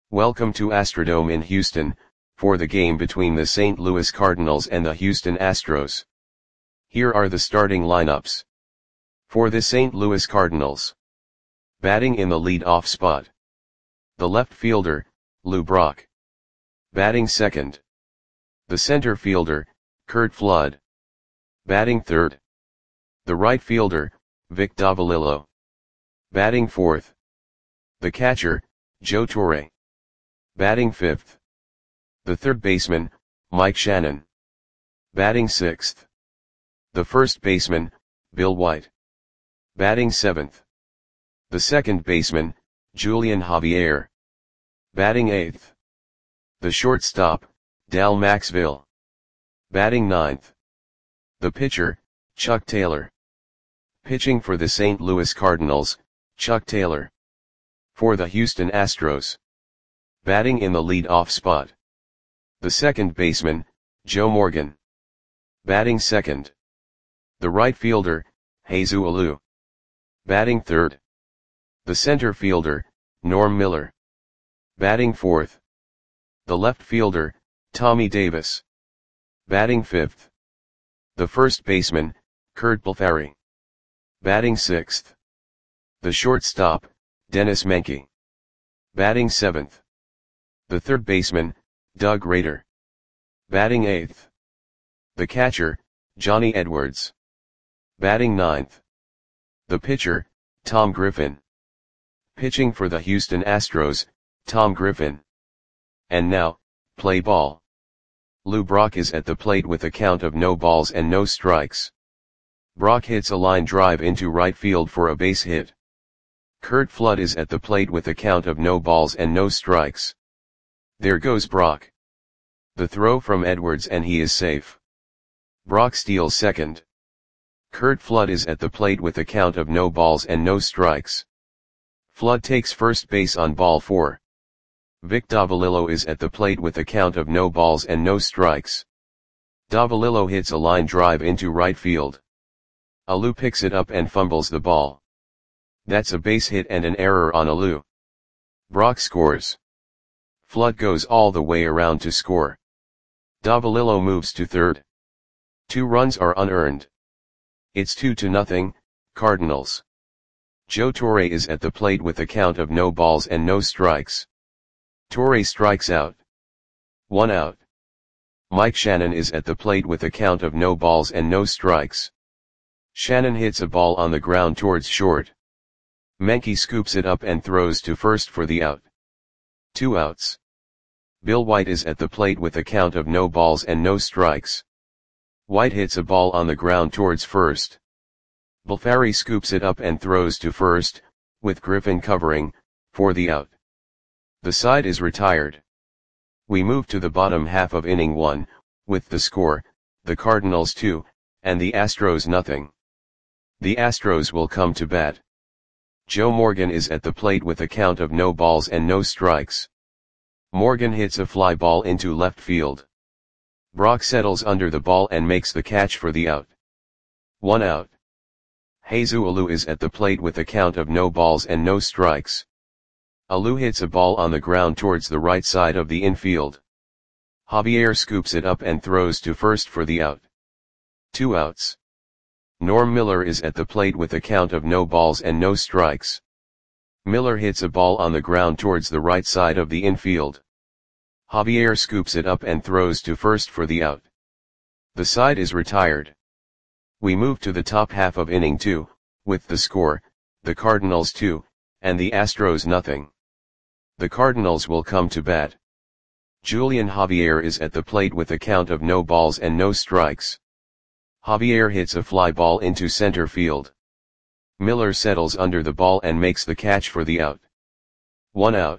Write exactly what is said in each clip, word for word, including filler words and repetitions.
Welcome to Astrodome in Houston, for the game between the Saint Louis Cardinals and the Houston Astros. Here are the starting lineups. For the Saint Louis Cardinals. Batting in the lead-off spot. The left fielder, Lou Brock. Batting second. The center fielder, Curt Flood. Batting third. The right fielder, Vic Davalillo. Batting fourth. The catcher, Joe Torre. Batting fifth. The third baseman, Mike Shannon. Batting sixth. The first baseman, Bill White. Batting seventh. The second baseman, Julian Javier. Batting eighth. The shortstop, Dal Maxville. Batting ninth. The pitcher, Chuck Taylor. Pitching for the Saint Louis Cardinals, Chuck Taylor. For the Houston Astros. Batting in the lead-off spot. The second baseman, Joe Morgan. Batting second. The right fielder, Jesus Alou. Batting third. The center fielder, Norm Miller. Batting fourth. The left fielder, Tommy Davis. Batting fifth. The first baseman, Curt Balfari. Batting sixth. The shortstop, Dennis Menke. Batting seventh. The third baseman, Doug Rader. Batting eighth. The catcher, Johnny Edwards. Batting ninth. The pitcher, Tom Griffin. Pitching for the Houston Astros, Tom Griffin. And now, play ball. Lou Brock is at the plate with a count of no balls and no strikes. Brock hits a line drive into right field for a base hit. Curt Flood is at the plate with a count of no balls and no strikes. There goes Brock. The throw from Edwards and he is safe. Brock steals second. Curt Flood is at the plate with a count of no balls and no strikes. Flood takes first base on ball four. Vic Davalillo is at the plate with a count of no balls and no strikes. Davalillo hits a line drive into right field. Alou picks it up and fumbles the ball. That's a base hit and an error on Alou. Brock scores. Flood goes all the way around to score. Davalillo moves to third. Two runs are unearned. It's two to nothing, Cardinals. Joe Torre is at the plate with a count of no balls and no strikes. Torre strikes out. One out. Mike Shannon is at the plate with a count of no balls and no strikes. Shannon hits a ball on the ground towards short. Menke scoops it up and throws to first for the out. Two outs. Bill White is at the plate with a count of no balls and no strikes. White hits a ball on the ground towards first. Balfari scoops it up and throws to first, with Griffin covering, for the out. The side is retired. We move to the bottom half of inning one, with the score, the Cardinals two, and the Astros nothing. The Astros will come to bat. Joe Morgan is at the plate with a count of no balls and no strikes. Morgan hits a fly ball into left field. Brock settles under the ball and makes the catch for the out. One out. Jesus Alou is at the plate with a count of no balls and no strikes. Alou hits a ball on the ground towards the right side of the infield. Javier scoops it up and throws to first for the out. Two outs. Norm Miller is at the plate with a count of no balls and no strikes. Miller hits a ball on the ground towards the right side of the infield. Javier scoops it up and throws to first for the out. The side is retired. We move to the top half of inning two, with the score, the Cardinals two, and the Astros nothing. The Cardinals will come to bat. Julian Javier is at the plate with a count of no balls and no strikes. Javier hits a fly ball into center field. Miller settles under the ball and makes the catch for the out. One out.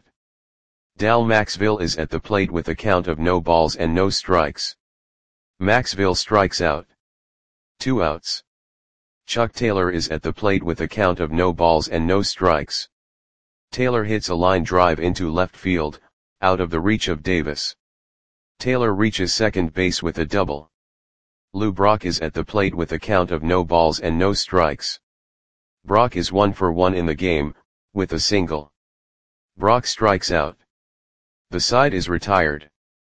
Dal Maxville is at the plate with a count of no balls and no strikes. Maxville strikes out. Two outs. Chuck Taylor is at the plate with a count of no balls and no strikes. Taylor hits a line drive into left field, out of the reach of Davis. Taylor reaches second base with a double. Lou Brock is at the plate with a count of no balls and no strikes. Brock is one for one in the game, with a single. Brock strikes out. The side is retired.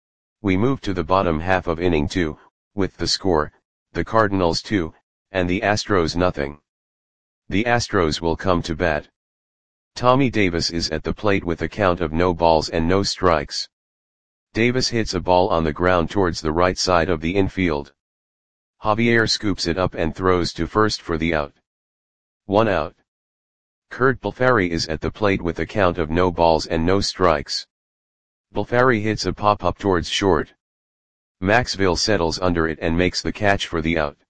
We move to the bottom half of inning two, with the score, the Cardinals two, and the Astros nothing. The Astros will come to bat. Tommy Davis is at the plate with a count of no balls and no strikes. Davis hits a ball on the ground towards the right side of the infield. Javier scoops it up and throws to first for the out. One out. Curt Balfari is at the plate with a count of no balls and no strikes. Balfari hits a pop-up towards short. Maxville settles under it and makes the catch for the out.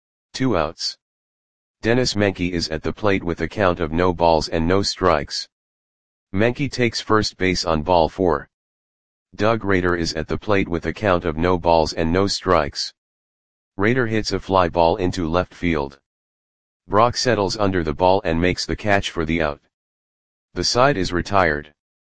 Two outs. Dennis Menke is at the plate with a count of no balls and no strikes. Menke takes first base on ball four. Doug Rader is at the plate with a count of no balls and no strikes. Rader hits a fly ball into left field. Brock settles under the ball and makes the catch for the out. The side is retired.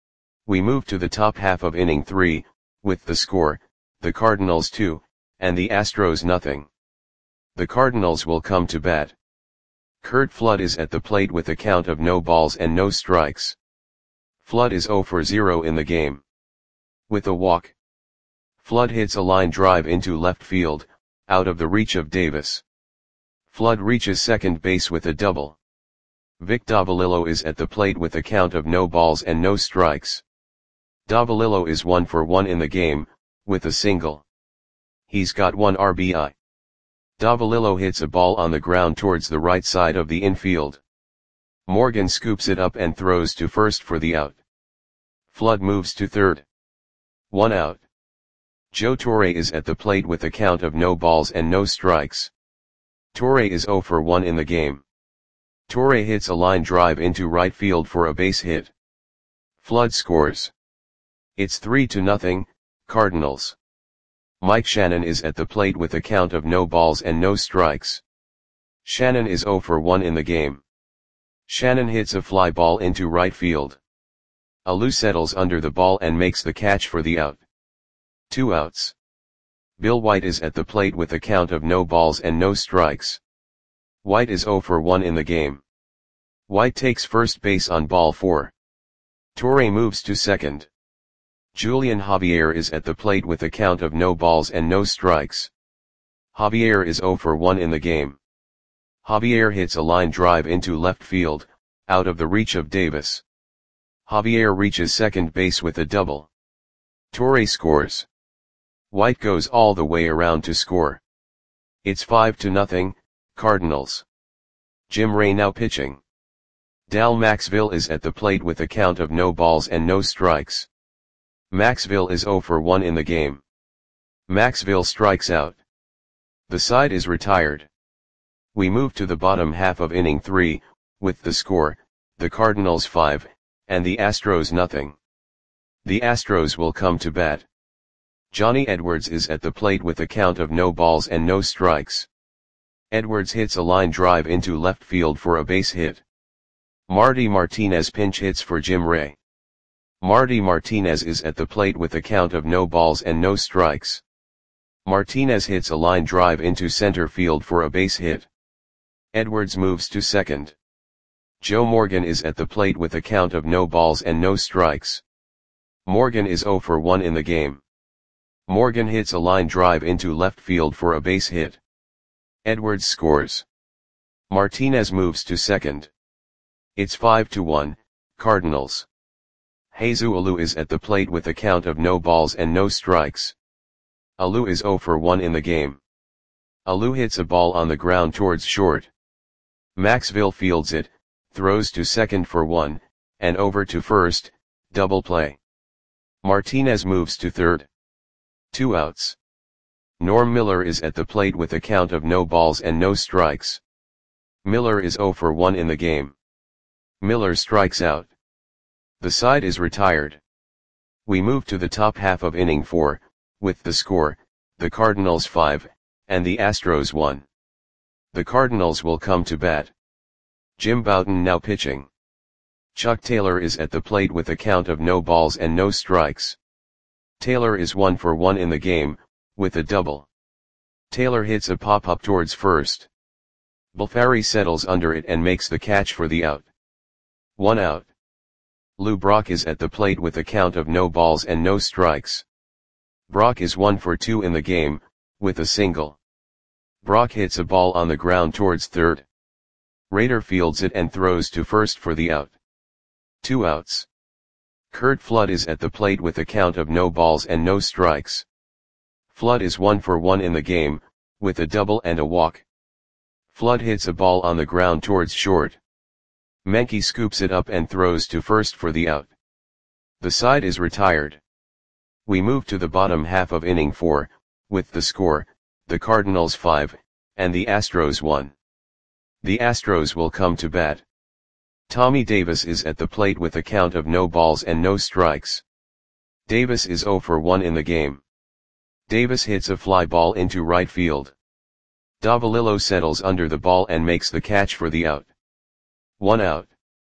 We move to the top half of inning three, with the score, the Cardinals two, and the Astros nothing. The Cardinals will come to bat. Curt Flood is at the plate with a count of no balls and no strikes. Flood is zero for zero in the game. With a walk, Flood hits a line drive into left field, out of the reach of Davis. Flood reaches second base with a double. Vic Davalillo is at the plate with a count of no balls and no strikes. Davalillo is one for one in the game, with a single. He's got one R B I. Davalillo hits a ball on the ground towards the right side of the infield. Morgan scoops it up and throws to first for the out. Flood moves to third. One out. Joe Torre is at the plate with a count of no balls and no strikes. Torre is zero for one in the game. Torre hits a line drive into right field for a base hit. Flood scores. It's three to nothing, Cardinals. Mike Shannon is at the plate with a count of no balls and no strikes. Shannon is zero for one in the game. Shannon hits a fly ball into right field. Alou settles under the ball and makes the catch for the out. Two outs. Bill White is at the plate with a count of no balls and no strikes. White is zero for one in the game. White takes first base on ball four. Torre moves to second. Julian Javier is at the plate with a count of no balls and no strikes. Javier is zero for one in the game. Javier hits a line drive into left field, out of the reach of Davis. Javier reaches second base with a double. Torre scores. White goes all the way around to score. It's five to nothing, Cardinals. Jim Ray now pitching. Dal Maxville is at the plate with a count of no balls and no strikes. Maxville is zero for one in the game. Maxville strikes out. The side is retired. We move to the bottom half of inning three, with the score, the Cardinals five, and the Astros nothing. The Astros will come to bat. Johnny Edwards is at the plate with a count of no balls and no strikes. Edwards hits a line drive into left field for a base hit. Marty Martinez pinch hits for Jim Ray. Marty Martinez is at the plate with a count of no balls and no strikes. Martinez hits a line drive into center field for a base hit. Edwards moves to second. Joe Morgan is at the plate with a count of no balls and no strikes. Morgan is zero for one in the game. Morgan hits a line drive into left field for a base hit. Edwards scores. Martinez moves to second. It's five to one, Cardinals. Jesus Alou is at the plate with a count of no balls and no strikes. Alou is zero for one in the game. Alou hits a ball on the ground towards short. Maxville fields it, throws to second for one, and over to first, double play. Martinez moves to third. Two outs. Norm Miller is at the plate with a count of no balls and no strikes. Miller is zero for one in the game. Miller strikes out. The side is retired. We move to the top half of inning four, with the score, the Cardinals five, and the Astros one. The Cardinals will come to bat. Jim Bouton now pitching. Chuck Taylor is at the plate with a count of no balls and no strikes. Taylor is one for one in the game, with a double. Taylor hits a pop-up towards first. Balfari settles under it and makes the catch for the out. One out. Lou Brock is at the plate with a count of no balls and no strikes. Brock is one for two in the game, with a single. Brock hits a ball on the ground towards third. Raider fields it and throws to first for the out. Two outs. Curt Flood is at the plate with a count of no balls and no strikes. Flood is one for one in the game, with a double and a walk. Flood hits a ball on the ground towards short. Menke scoops it up and throws to first for the out. The side is retired. We move to the bottom half of inning four, with the score, the Cardinals five, and the Astros one. The Astros will come to bat. Tommy Davis is at the plate with a count of no balls and no strikes. Davis is zero for one in the game. Davis hits a fly ball into right field. Davalillo settles under the ball and makes the catch for the out. One out.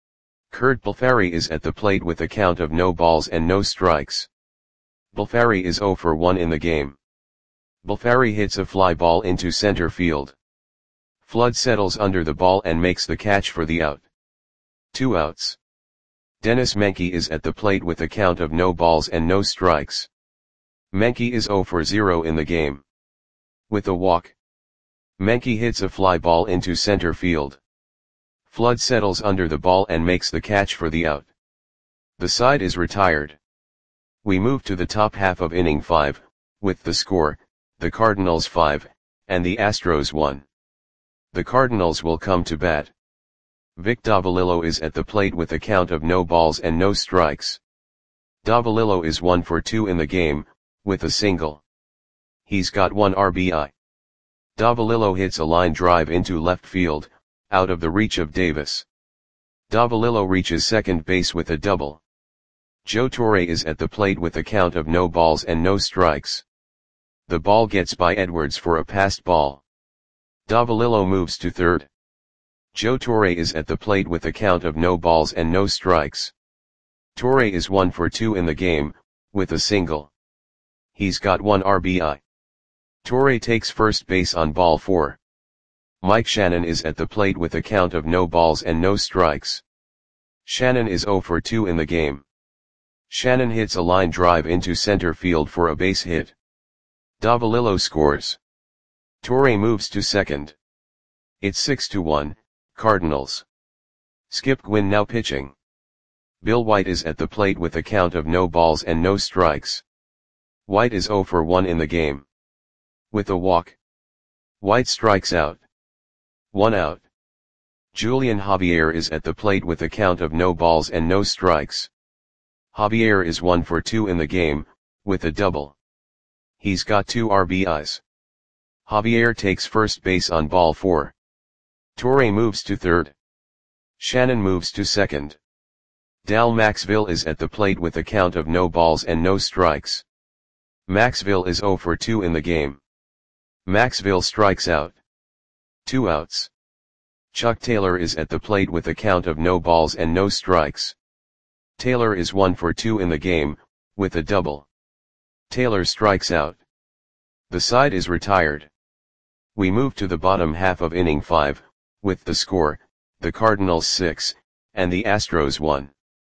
Curt Balfari is at the plate with a count of no balls and no strikes. Balfari is zero for one in the game. Balfari hits a fly ball into center field. Flood settles under the ball and makes the catch for the out. Two outs. Dennis Menke is at the plate with a count of no balls and no strikes. Menke is zero for zero in the game. With a walk. Menke hits a fly ball into center field. Flood settles under the ball and makes the catch for the out. The side is retired. We move to the top half of inning five, with the score, the Cardinals five, and the Astros one. The Cardinals will come to bat. Vic Davalillo is at the plate with a count of no balls and no strikes. Davalillo is one for two in the game, with a single. He's got one R B I. Davalillo hits a line drive into left field, out of the reach of Davis. Davalillo reaches second base with a double. Joe Torre is at the plate with a count of no balls and no strikes. The ball gets by Edwards for a passed ball. Davalillo moves to third. Joe Torre is at the plate with a count of no balls and no strikes. Torre is one for two in the game, with a single. He's got one R B I. Torre takes first base on ball four. Mike Shannon is at the plate with a count of no balls and no strikes. Shannon is zero for two in the game. Shannon hits a line drive into center field for a base hit. Davalillo scores. Torre moves to second. It's six to one, Cardinals. Skip Gwynn now pitching. Bill White is at the plate with a count of no balls and no strikes. White is zero for one in the game. With a walk. White strikes out. One out. Julian Javier is at the plate with a count of no balls and no strikes. Javier is one for two in the game, with a double. He's got two R B Is. Javier takes first base on ball four. Torre moves to third. Shannon moves to second. Dal Maxville is at the plate with a count of no balls and no strikes. Maxville is zero for two in the game. Maxville strikes out. Two outs. Chuck Taylor is at the plate with a count of no balls and no strikes. Taylor is one for two in the game, with a double. Taylor strikes out. The side is retired. We move to the bottom half of inning five, with the score, the Cardinals six, and the Astros one.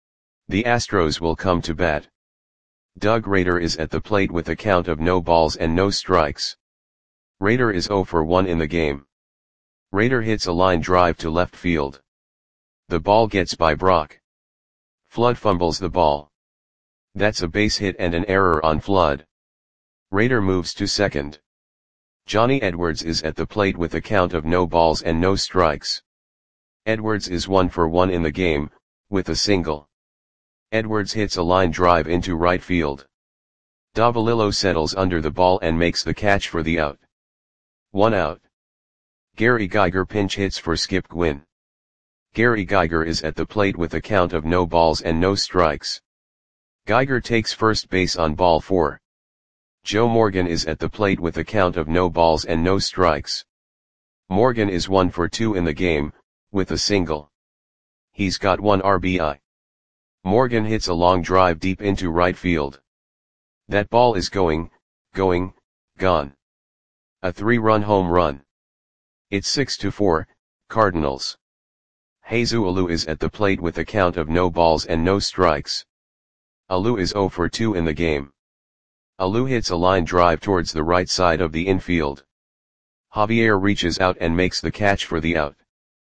The Astros will come to bat. Doug Rader is at the plate with a count of no balls and no strikes. Rader is zero for one in the game. Rader hits a line drive to left field. The ball gets by Brock. Flood fumbles the ball. That's a base hit and an error on Flood. Rader moves to second. Johnny Edwards is at the plate with a count of no balls and no strikes. Edwards is one for one in the game, with a single. Edwards hits a line drive into right field. Davalillo settles under the ball and makes the catch for the out. One out. Gary Geiger pinch hits for Skip Gwynn. Gary Geiger is at the plate with a count of no balls and no strikes. Geiger takes first base on ball four. Joe Morgan is at the plate with a count of no balls and no strikes. Morgan is one for two in the game, with a single. He's got one R B I. Morgan hits a long drive deep into right field. That ball is going, going, gone. A three-run home run. It's six to four, Cardinals. Jesus Alou is at the plate with a count of no balls and no strikes. Alou is zero for two in the game. Alou hits a line drive towards the right side of the infield. Javier reaches out and makes the catch for the out.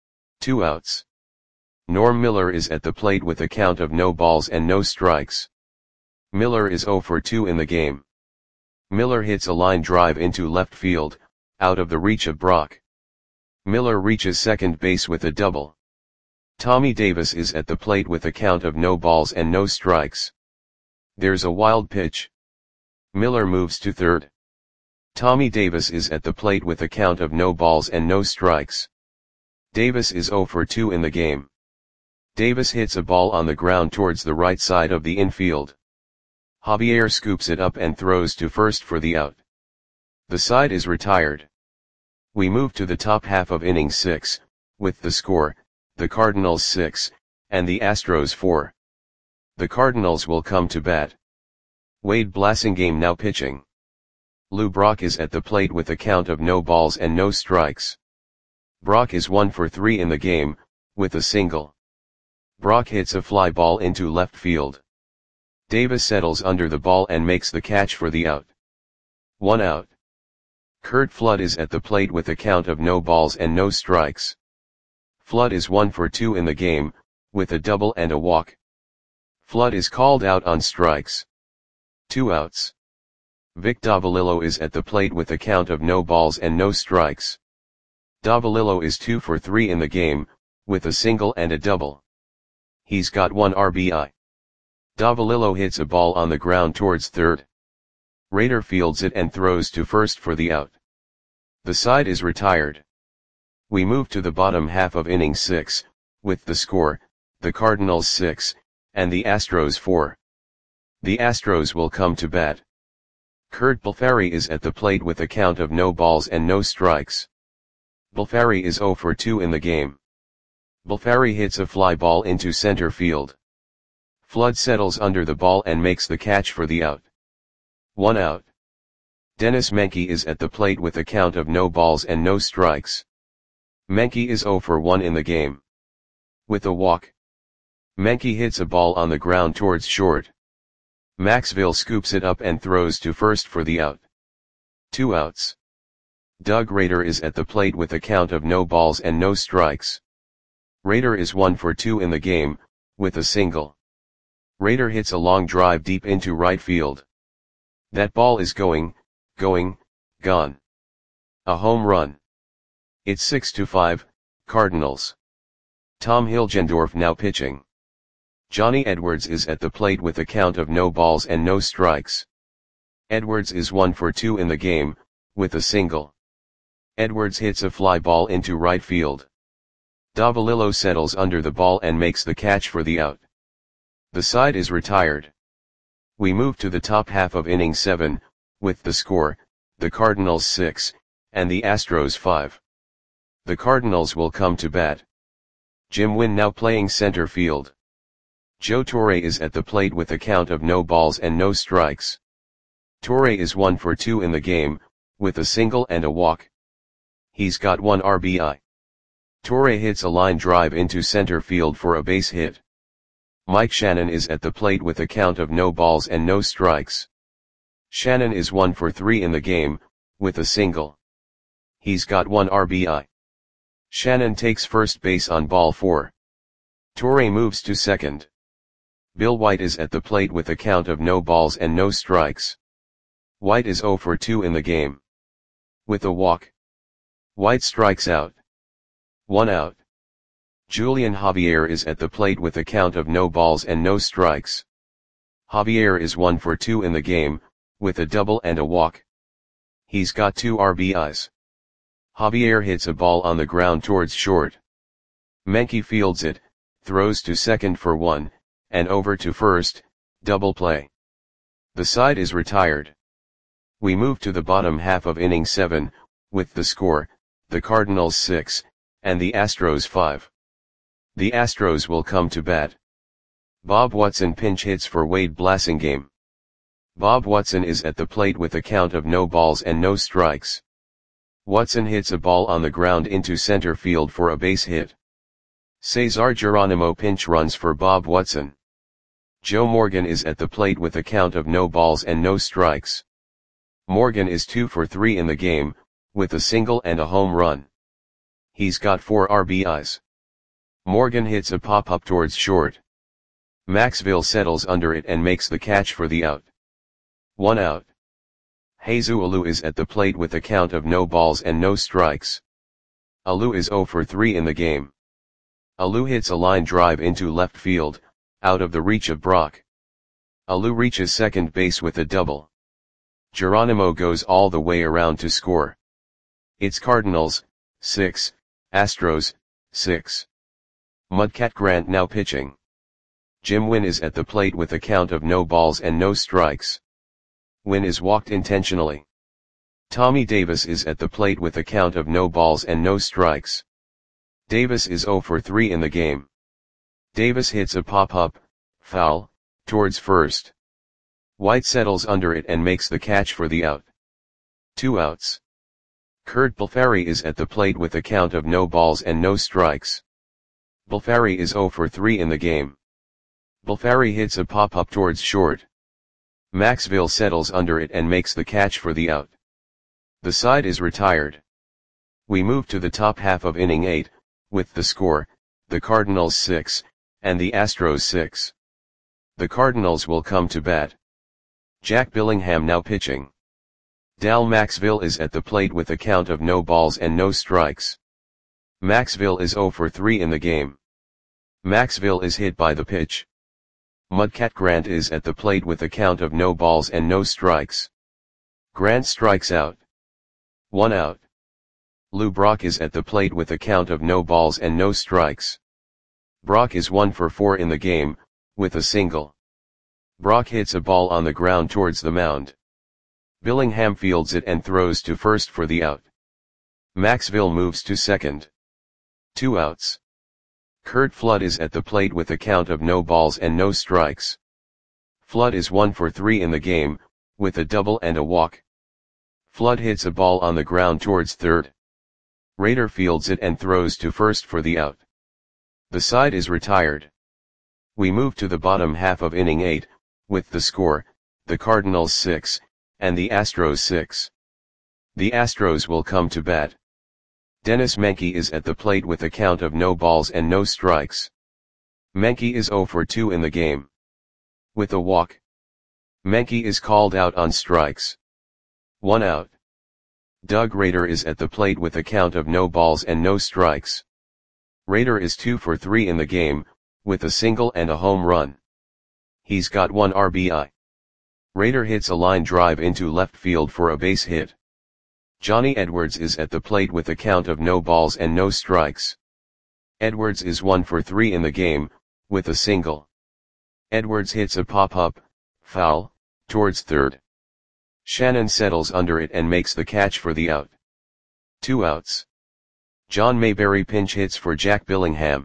Two outs. Norm Miller is at the plate with a count of no balls and no strikes. Miller is zero for two in the game. Miller hits a line drive into left field, out of the reach of Brock. Miller reaches second base with a double. Tommy Davis is at the plate with a count of no balls and no strikes. There's a wild pitch. Miller moves to third. Tommy Davis is at the plate with a count of no balls and no strikes. Davis is zero for two in the game. Davis hits a ball on the ground towards the right side of the infield. Javier scoops it up and throws to first for the out. The side is retired. We move to the top half of inning six, with the score, the Cardinals six, and the Astros four. The Cardinals will come to bat. Wade Blasingame now pitching. Lou Brock is at the plate with a count of no balls and no strikes. Brock is one for three in the game, with a single. Brock hits a fly ball into left field. Davis settles under the ball and makes the catch for the out. One out. Curt Flood is at the plate with a count of no balls and no strikes. Flood is one for two in the game, with a double and a walk. Flood is called out on strikes. Two outs. Vic Davalillo is at the plate with a count of no balls and no strikes. Davalillo is two for three in the game, with a single and a double. He's got one R B I. Davalillo hits a ball on the ground towards third. Rader fields it and throws to first for the out. The side is retired. We move to the bottom half of inning six, with the score, the Cardinals six, and the Astros four. The Astros will come to bat. Kurt Balfari is at the plate with a count of no balls and no strikes. Balfari is zero for two in the game. Balfari hits a fly ball into center field. Flood settles under the ball and makes the catch for the out. One out. Dennis Menke is at the plate with a count of no balls and no strikes. Menke is zero for one in the game. With a walk. Menke hits a ball on the ground towards short. Maxville scoops it up and throws to first for the out. Two outs. Doug Rader is at the plate with a count of no balls and no strikes. Rader is one for two in the game, with a single. Rader hits a long drive deep into right field. That ball is going, going, gone. A home run. It's six to five, Cardinals. Tom Hilgendorf now pitching. Johnny Edwards is at the plate with a count of no balls and no strikes. Edwards is one for two in the game, with a single. Edwards hits a fly ball into right field. Davalillo settles under the ball and makes the catch for the out. The side is retired. We move to the top half of inning seven, with the score, the Cardinals six, and the Astros five. The Cardinals will come to bat. Jim Wynn now playing center field. Joe Torre is at the plate with a count of no balls and no strikes. Torre is one for two in the game, with a single and a walk. He's got one R B I. Torre hits a line drive into center field for a base hit. Mike Shannon is at the plate with a count of no balls and no strikes. Shannon is one for three in the game, with a single. He's got one R B I. Shannon takes first base on ball four. Torre moves to second. Bill White is at the plate with a count of no balls and no strikes. White is zero for two in the game. With a walk. White strikes out. One out. Julian Javier is at the plate with a count of no balls and no strikes. Javier is one for two in the game, with a double and a walk. He's got two R B Is. Javier hits a ball on the ground towards short. Menke fields it, throws to second for one, and over to first, double play. The side is retired. We move to the bottom half of inning seven, with the score, the Cardinals six, and the Astros five. The Astros will come to bat. Bob Watson pinch hits for Wade Blasingame. Bob Watson is at the plate with a count of no balls and no strikes. Watson hits a ball on the ground into center field for a base hit. Cesar Geronimo pinch runs for Bob Watson. Joe Morgan is at the plate with a count of no balls and no strikes. Morgan is two for three in the game, with a single and a home run. He's got four R B Is. Morgan hits a pop-up towards short. Maxville settles under it and makes the catch for the out. One out. Jesus Alou is at the plate with a count of no balls and no strikes. Alou is zero for three in the game. Alou hits a line drive into left field, out of the reach of Brock. Alou reaches second base with a double. Geronimo goes all the way around to score. It's Cardinals, six, Astros, six. Mudcat Grant now pitching. Jim Wynn is at the plate with a count of no balls and no strikes. Wynn is walked intentionally. Tommy Davis is at the plate with a count of no balls and no strikes. Davis is zero for three in the game. Davis hits a pop-up, foul, towards first. White settles under it and makes the catch for the out. Two outs. Kurt Balfari is at the plate with a count of no balls and no strikes. Balfari is zero for three in the game. Balfari hits a pop-up towards short. Maxville settles under it and makes the catch for the out. The side is retired. We move to the top half of inning eight, with the score, the Cardinals six, and the Astros six. The Cardinals will come to bat. Jack Billingham now pitching. Dal Maxville is at the plate with a count of no balls and no strikes. Maxville is zero for three in the game. Maxville is hit by the pitch. Mudcat Grant is at the plate with a count of no balls and no strikes. Grant strikes out. One out. Lou Brock is at the plate with a count of no balls and no strikes. Brock is one for four in the game, with a single. Brock hits a ball on the ground towards the mound. Billingham fields it and throws to first for the out. Maxville moves to second. Two outs. Curt Flood is at the plate with a count of no balls and no strikes. Flood is one for three in the game, with a double and a walk. Flood hits a ball on the ground towards third. Rader fields it and throws to first for the out. The side is retired. We move to the bottom half of inning eight, with the score, the Cardinals six, and the Astros six. The Astros will come to bat. Dennis Menke is at the plate with a count of no balls and no strikes. Menke is zero for two in the game. With a walk. Menke is called out on strikes. One out. Doug Rader is at the plate with a count of no balls and no strikes. Rader is two for three in the game, with a single and a home run. He's got one R B I. Rader hits a line drive into left field for a base hit. Johnny Edwards is at the plate with a count of no balls and no strikes. Edwards is one for three in the game, with a single. Edwards hits a pop-up, foul, towards third. Shannon settles under it and makes the catch for the out. Two outs. John Mayberry pinch hits for Jack Billingham.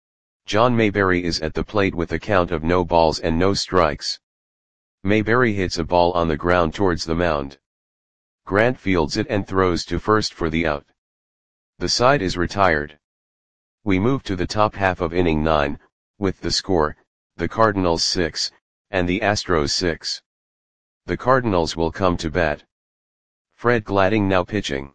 John Mayberry is at the plate with a count of no balls and no strikes. Mayberry hits a ball on the ground towards the mound. Grant fields it and throws to first for the out. The side is retired. We move to the top half of inning nine, with the score, the Cardinals six, and the Astros six. The Cardinals will come to bat. Fred Gladding now pitching.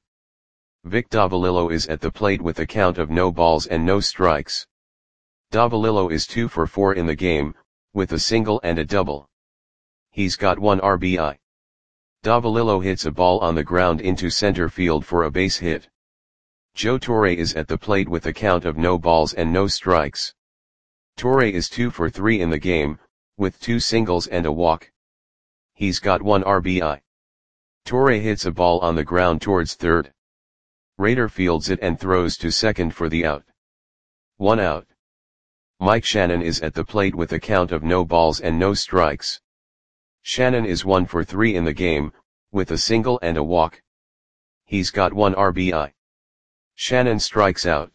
Vic Davalillo is at the plate with a count of no balls and no strikes. Davalillo is two for four in the game, with a single and a double. He's got one R B I. Davalillo hits a ball on the ground into center field for a base hit. Joe Torre is at the plate with a count of no balls and no strikes. Torre is two for three in the game, with two singles and a walk. He's got one R B I. Torre hits a ball on the ground towards third. Rader fields it and throws to second for the out. One out. Mike Shannon is at the plate with a count of no balls and no strikes. Shannon is one for three in the game, with a single and a walk. He's got one R B I. Shannon strikes out.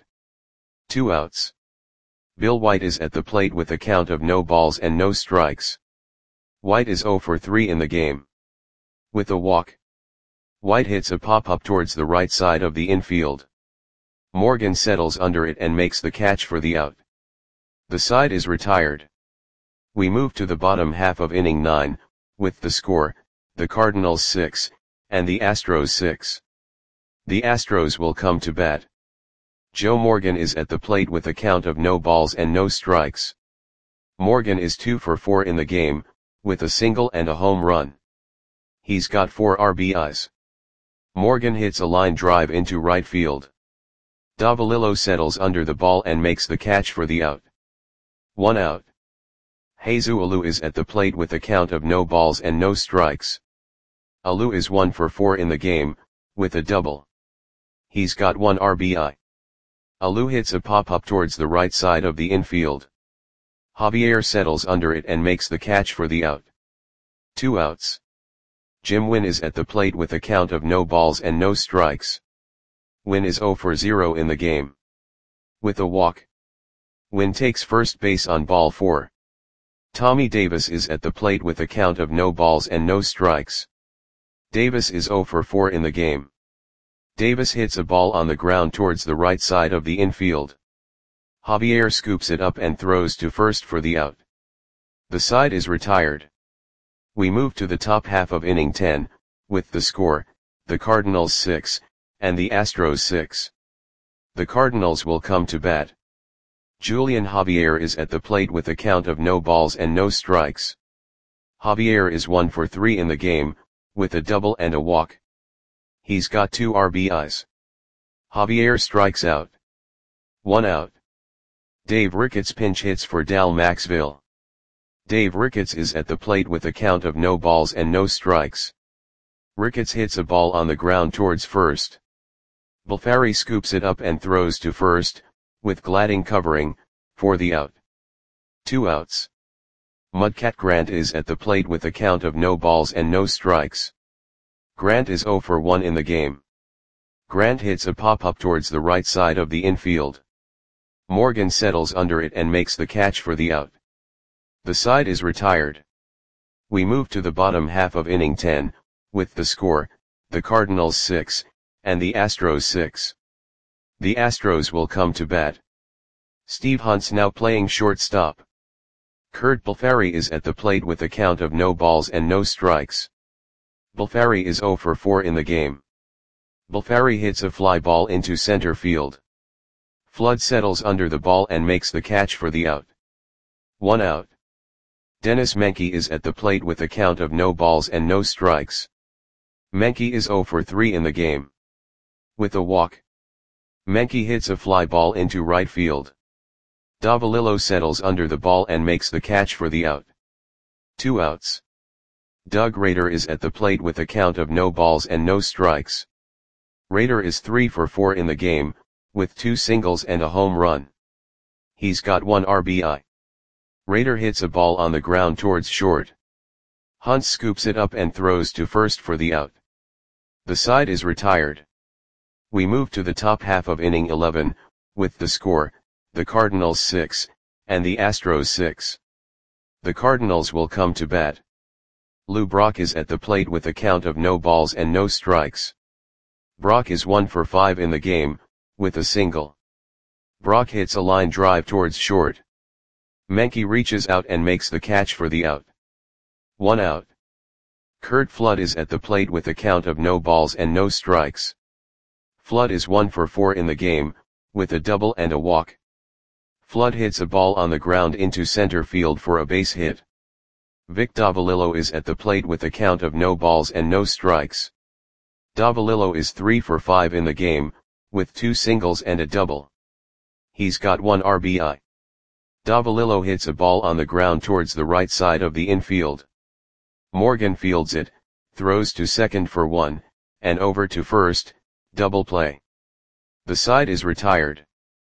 Two outs. Bill White is at the plate with a count of no balls and no strikes. White is zero for three in the game. With a walk. White hits a pop-up towards the right side of the infield. Morgan settles under it and makes the catch for the out. The side is retired. We move to the bottom half of inning nine, with the score, the Cardinals six, and the Astros six. The Astros will come to bat. Joe Morgan is at the plate with a count of no balls and no strikes. Morgan is two for four in the game, with a single and a home run. He's got four R B Is. Morgan hits a line drive into right field. Davalillo settles under the ball and makes the catch for the out. One out. Jesus Alou is at the plate with a count of no balls and no strikes. Alou is one for four in the game, with a double. He's got one R B I. Alou hits a pop-up towards the right side of the infield. Javier settles under it and makes the catch for the out. Two outs. Jim Wynn is at the plate with a count of no balls and no strikes. Wynn is zero for zero in the game. With a walk. Wynn takes first base on ball four. Tommy Davis is at the plate with a count of no balls and no strikes. Davis is zero for four in the game. Davis hits a ball on the ground towards the right side of the infield. Javier scoops it up and throws to first for the out. The side is retired. We move to the top half of inning ten, with the score, the Cardinals six, and the Astros six. The Cardinals will come to bat. Julian Javier is at the plate with a count of no balls and no strikes. Javier is one for three in the game, with a double and a walk. He's got two R B Is. Javier strikes out. One out. Dave Ricketts pinch hits for Dal Maxville. Dave Ricketts is at the plate with a count of no balls and no strikes. Ricketts hits a ball on the ground towards first. Balfari scoops it up and throws to first, with Gladding covering, for the out. Two outs. Mudcat Grant is at the plate with a count of no balls and no strikes. Grant is zero for one in the game. Grant hits a pop-up towards the right side of the infield. Morgan settles under it and makes the catch for the out. The side is retired. We move to the bottom half of inning ten, with the score, the Cardinals six, and the Astros six. The Astros will come to bat. Steve Hunt's now playing shortstop. Kurt Balfari is at the plate with a count of no balls and no strikes. Balfari is zero for four in the game. Balfari hits a fly ball into center field. Flood settles under the ball and makes the catch for the out. One out. Dennis Menke is at the plate with a count of no balls and no strikes. Menke is zero for three in the game. With a walk. Menke hits a fly ball into right field. Davalillo settles under the ball and makes the catch for the out. Two outs. Doug Rader is at the plate with a count of no balls and no strikes. Rader is three for four in the game, with two singles and a home run. He's got one R B I. Rader hits a ball on the ground towards short. Hunt scoops it up and throws to first for the out. The side is retired. We move to the top half of inning eleven, with the score, the Cardinals six, and the Astros six. The Cardinals will come to bat. Lou Brock is at the plate with a count of no balls and no strikes. Brock is one for five in the game, with a single. Brock hits a line drive towards short. Menke reaches out and makes the catch for the out. One out. Curt Flood is at the plate with a count of no balls and no strikes. Flood is one for four in the game, with a double and a walk. Flood hits a ball on the ground into center field for a base hit. Vic Davalillo is at the plate with a count of no balls and no strikes. Davalillo is three for five in the game, with two singles and a double. He's got one R B I. Davalillo hits a ball on the ground towards the right side of the infield. Morgan fields it, throws to second for one, and over to first, double play. The side is retired.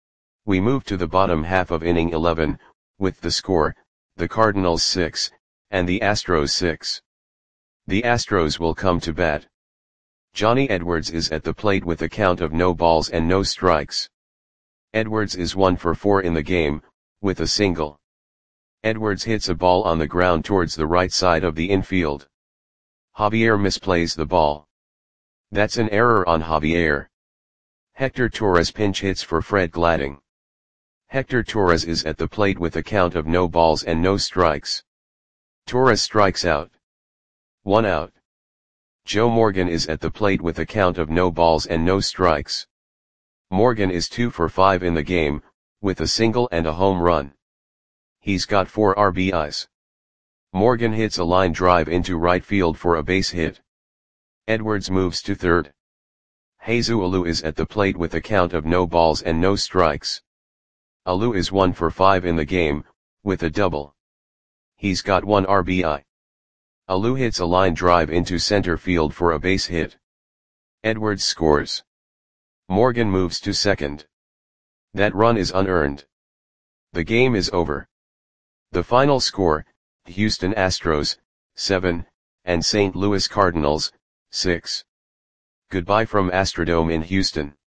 We move to the bottom half of inning eleven, with the score, the Cardinals six, and the Astros six. The Astros will come to bat. Johnny Edwards is at the plate with a count of no balls and no strikes. Edwards is one for four in the game, with a single. Edwards hits a ball on the ground towards the right side of the infield. Javier misplays the ball. That's an error on Javier. Hector Torres pinch hits for Fred Gladding. Hector Torres is at the plate with a count of no balls and no strikes. Torres strikes out. One out. Joe Morgan is at the plate with a count of no balls and no strikes. Morgan is two for five in the game, with a single and a home run. He's got four R B Is. Morgan hits a line drive into right field for a base hit. Edwards moves to third. Jesus Alou is at the plate with a count of no balls and no strikes. Alou is one for five in the game, with a double. He's got one R B I. Alou hits a line drive into center field for a base hit. Edwards scores. Morgan moves to second. That run is unearned. The game is over. The final score, Houston Astros, seven, and Saint Louis Cardinals, six. Goodbye from Astrodome in Houston.